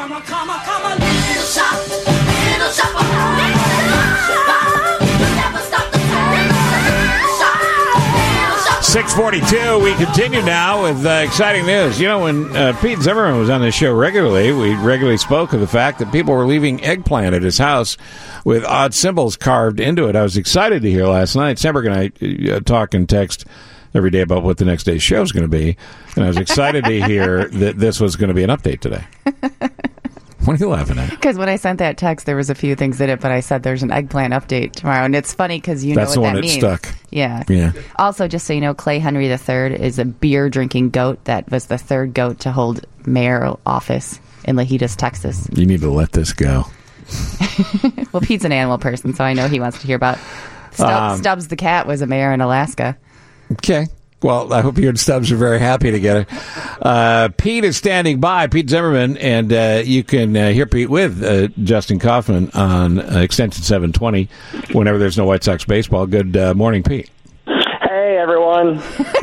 little shop of hope. Never stop the time. Little shop. 6:42. We continue now with exciting news. You know, when Pete Zimmerman was on this show regularly, we regularly spoke of the fact that people were leaving eggplant at his house with odd symbols carved into it. I was excited to hear last night. Semberg and I talk and text every day about what the next day's show is going to be, and I was excited to hear that this was going to be an update today. What are you laughing at? Because when I sent that text, there was a few things in it, but I said there's an eggplant update tomorrow, and it's funny because you know That's what the that one means. that stuck. Yeah. Also, just so you know, Clay Henry III is a beer-drinking goat that was the third goat to hold mayoral office in Lajitas, Texas. You need to let this go. Well, Pete's an animal person, so I know he wants to hear about Stubbs the cat was a mayor in Alaska. Okay. Well, I hope you and Stubbs are very happy together. Pete is standing by, Pete Zimmerman, and you can hear Pete with Justin Kaufman on Extension 720 whenever there's no White Sox baseball. Good morning, Pete. Hey, everyone.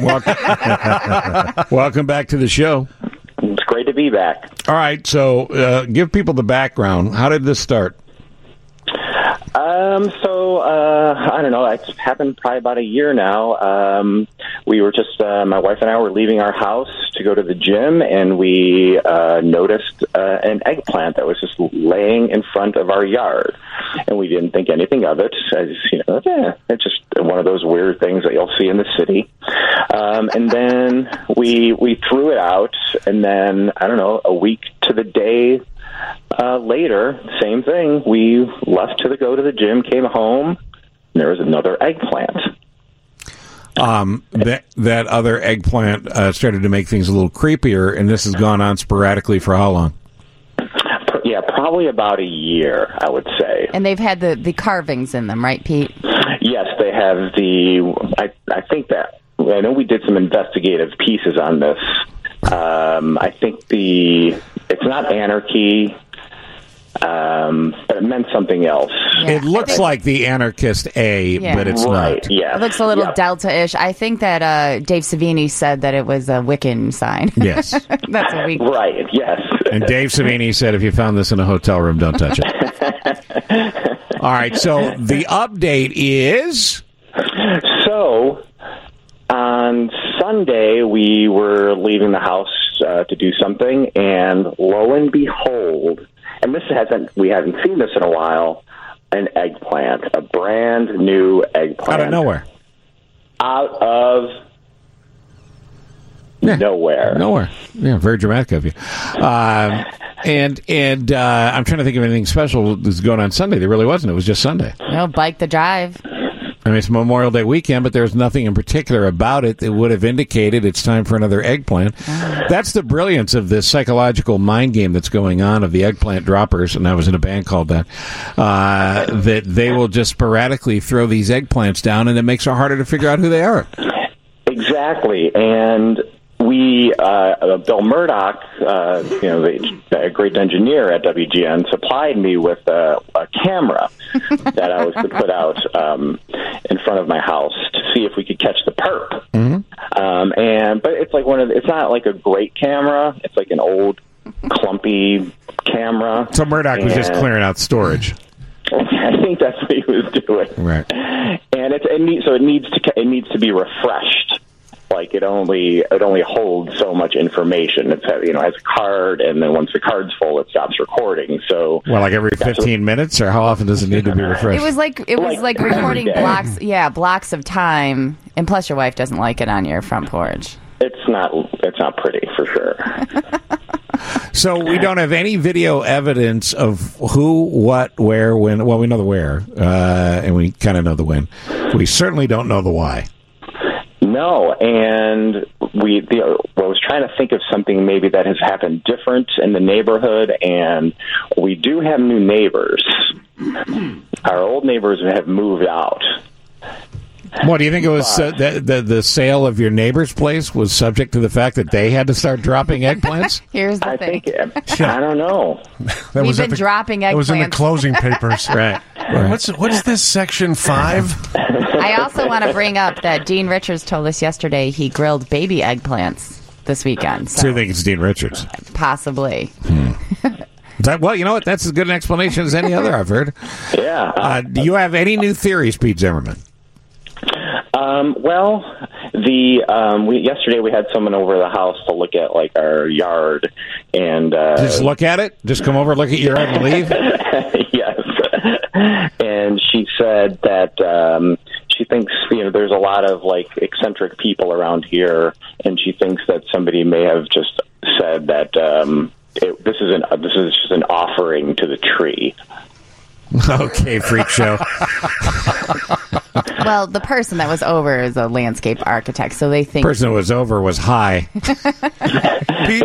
Welcome back to the show. It's great to be back. All right, so give people the background. How did this start? I don't know. It's happened probably about a year now. We were just, my wife and I were leaving our house to go to the gym, and we noticed an eggplant that was just laying in front of our yard. And we didn't think anything of it. It's just one of those weird things that you'll see in the city. And then we threw it out, and then, I don't know, a week to the day later, same thing. We left to go to the gym, came home, and there was another eggplant. That other eggplant started to make things a little creepier, and this has gone on sporadically for how long? Yeah, probably about a year, I would say. And they've had the carvings in them, right, Pete? Yes, they have I think that, I know we did some investigative pieces on this. I think it's not anarchy, but it meant something else. Yeah. It looks like the Anarchist A, but it's right, not. Yeah. It looks a little Delta-ish. I think that Dave Savini said that it was a Wiccan sign. Yes. That's what we... Right, yes. And Dave Savini said, if you found this in a hotel room, don't touch it. All right, so the update is... So, on Sunday, we were leaving the house to do something, and lo and behold, and we haven't seen this in a while, an eggplant, a brand new eggplant. Out of nowhere. Out of nowhere. Nowhere. Yeah, very dramatic of you. And I'm trying to think of anything special that's going on Sunday. There really wasn't. It was just Sunday. Bike the drive. I mean, it's Memorial Day weekend, but there's nothing in particular about it that would have indicated it's time for another eggplant. That's the brilliance of this psychological mind game that's going on of the eggplant droppers, and I was in a band called that, that they will just sporadically throw these eggplants down, and it makes it harder to figure out who they are. Exactly. And Bill Murdoch, a great engineer at WGN, supplied me with a camera that I was to put out in front of my house to see if we could catch the perp. Mm-hmm. But it's like it's not like a great camera. It's like an old, clumpy camera. So Murdoch was just clearing out storage. I think that's what he was doing. Right. And it needs to be refreshed. Like it only holds so much information. It has a card, and then once the card's full, it stops recording. So, well, like every 15 minutes, or how often does it need to be refreshed? It was like recording blocks of time, and plus your wife doesn't like it on your front porch. It's not pretty for sure. So we don't have any video evidence of who, what, where, when. Well, we know the where, and we kind of know the when. We certainly don't know the why. No, and I was trying to think of something maybe that has happened different in the neighborhood, and we do have new neighbors. Our old neighbors have moved out. What do you think it was? The sale of your neighbor's place was subject to the fact that they had to start dropping eggplants? Here's the thing. I don't know. We've been dropping eggplants. It was in the closing papers. Right. What's this, Section 5? I also want to bring up that Dean Richards told us yesterday he grilled baby eggplants this weekend. So you think it's Dean Richards? Possibly. Well, you know what? That's as good an explanation as any other I've heard. Yeah. Do you have any new theories, Pete Zimmerman? Well, yesterday we had someone over the house to look at like our yard, and Just look at it? Just come over, look at your yard and leave? yes. And she said that she thinks there's a lot of like eccentric people around here, and she thinks that somebody may have just said that this is just an offering to the tree. Okay, freak show. Well, the person that was over is a landscape architect, so they think... Person who was over was high. So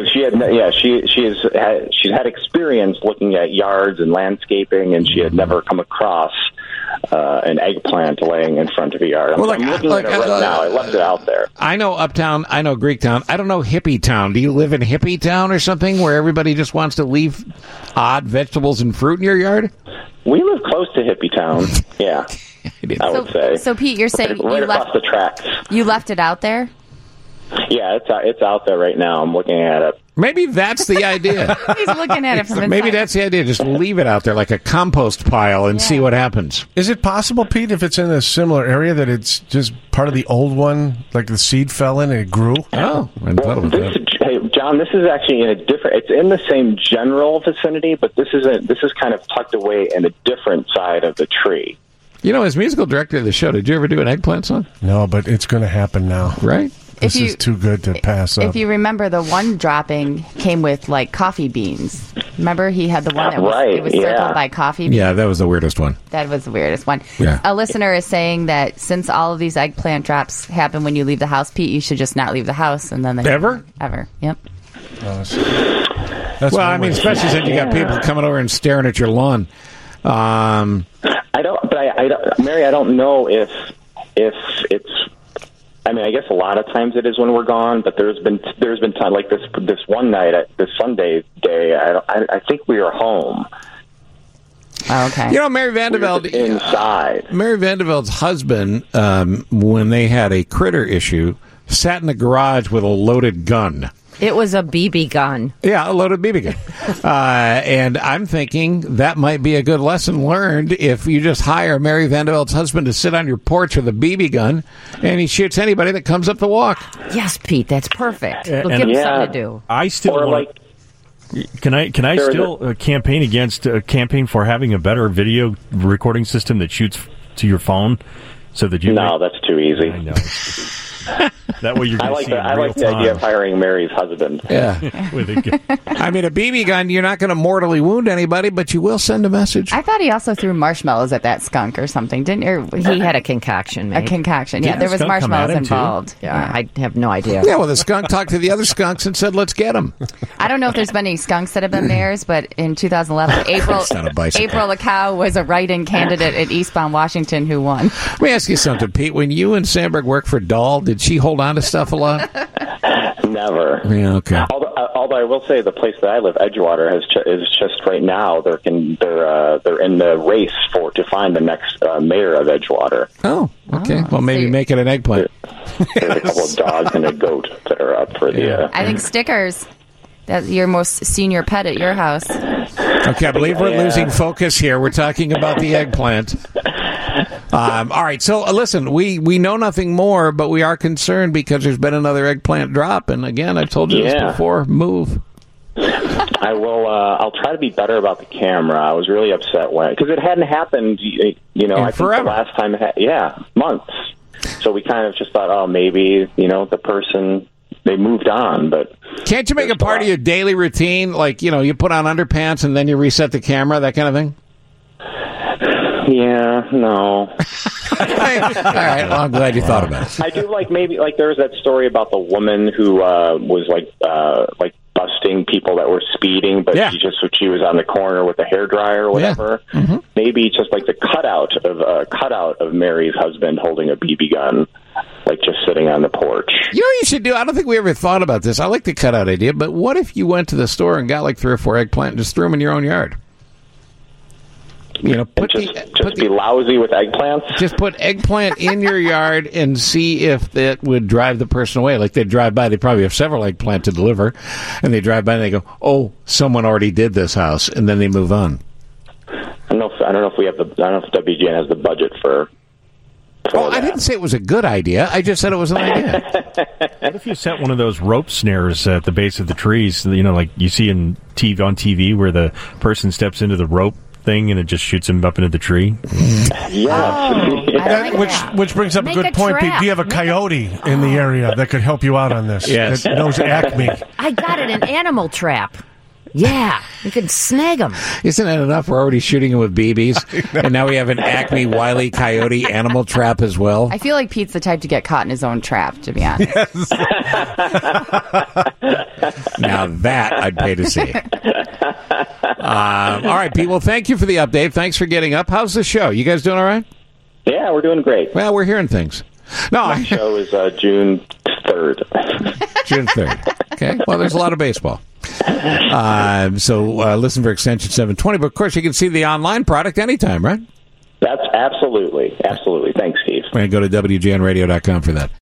she's had experience looking at yards and landscaping, and she had never come across an eggplant laying in front of a yard. I'm looking at it right now. I left it out there. I know Uptown. I know Greektown. I don't know Hippie Town. Do you live in Hippie Town or something where everybody just wants to leave odd vegetables and fruit in your yard? We live close to Hippie Town. Yeah, I would say. So, Pete, you're saying right across the tracks. You left it out there? Yeah, it's out there right now. I'm looking at it. Maybe that's the idea. He's looking at it from inside. Maybe that's the idea. Just leave it out there like a compost pile and see what happens. Is it possible, Pete, if it's in a similar area, that it's just part of the old one, like the seed fell in and it grew? Oh, I thought about that. Hey, John, this is actually in a different. It's in the same general vicinity, but this is kind of tucked away in a different side of the tree. You know, as musical director of the show, did you ever do an eggplant song? No, but it's going to happen now. Right? This is too good to pass up. If you remember, the one dropping came with like coffee beans. Remember, he had the one that was circled by coffee beans. Yeah, that was the weirdest one. That was the weirdest one. Yeah. A listener is saying that since all of these eggplant drops happen when you leave the house, Pete, you should just not leave the house, and then ever. Yep. That's well, I mean, especially since you got people coming over and staring at your lawn. I don't, Mary. I don't know if it's. I mean, I guess a lot of times it is when we're gone, but there's been time like this one night, this Sunday day. I think we were home. Oh, okay. You know, Mary Vandeveld inside. Mary Vandeveld's husband, when they had a critter issue, sat in the garage with a loaded gun. It was a BB gun. Yeah, a loaded BB gun. And I'm thinking that might be a good lesson learned if you just hire Mary Vandeveld's husband to sit on your porch with a BB gun, and he shoots anybody that comes up the walk. Yes, Pete, that's perfect. It'll give him something to do. I still Can I still campaign against campaign for having a better video recording system that shoots to your phone so that you? No, that's too easy. I know. That way you're going to see I like the idea of hiring Mary's husband. Yeah. I mean, a BB gun, you're not going to mortally wound anybody, but you will send a message. I thought he also threw marshmallows at that skunk or something, didn't he? He had a concoction, mate. A concoction, yeah. There was marshmallows involved. Yeah, I have no idea. Yeah, well, the skunk talked to the other skunks and said, let's get them. I don't know if there's been any skunks that have been mayors, but in 2011, April the cow was a write-in candidate at Eastbound Washington who won. Let me ask you something, Pete. When you and Sandberg worked for Dahl, did she hold on to stuff a lot? Never. Yeah, okay. Although I will say the place that I live, Edgewater, is just right now they're in the race to find the next mayor of Edgewater. Oh, okay. Well, maybe make it an eggplant. There's a couple of dogs and a goat that are up for the. I think stickers. That's your most senior pet at your house. Okay, I believe we're losing focus here. We're talking about the eggplant. All right, so listen, we know nothing more, but we are concerned because there's been another eggplant drop. And again, I've told you this before, move. I will. I'll try to be better about the camera. I was really upset because it hadn't happened. I think forever. The last time, months. So we kind of just thought, oh, maybe the person. They moved on, but can't you make a part of your daily routine, like you put on underpants and then you reset the camera, that kind of thing? Yeah, no. All right, well, I'm glad you thought about it. I do maybe there was that story about the woman who was like busting people that were speeding, but she was on the corner with a hairdryer or whatever. Yeah. Mm-hmm. Maybe just like the cutout of Mary's husband holding a BB gun. Like just sitting on the porch. You know what you should do? I don't think we ever thought about this. I like the cutout idea, but what if you went to the store and got like 3 or 4 eggplant and just threw them in your own yard? Put be lousy with eggplants. Just put eggplant in your yard and see if that would drive the person away. Like they'd drive by, they probably have several eggplant to deliver, and they drive by and they go, "Oh, someone already did this house," and then they move on. I don't know if we have I don't know if WGN has the budget for. Oh, I didn't say it was a good idea. I just said it was an idea. What if you set one of those rope snares at the base of the trees? Like you see on TV, where the person steps into the rope thing and it just shoots him up into the tree. Yes. Which brings up Make a good a point, trap. Pete. Do you have a coyote in the area that could help you out on this? Yes. That knows Acme. I got it, an animal trap. Yeah, you can snag them. Isn't that enough? We're already shooting him with BBs, and now we have an Acme Wile E. Coyote animal trap as well. I feel like Pete's the type to get caught in his own trap, to be honest. Now that I'd pay to see. All right, Pete. Well, thank you for the update. Thanks for getting up. How's the show? You guys doing all right? Yeah, we're doing great. Well, we're hearing things. No, The show is June 3rd. June 3rd. Okay. Well, there's a lot of baseball. So listen for Extension 720. But, of course, you can see the online product anytime, right? That's absolutely. Thanks, Steve. Go to WGNradio.com for that.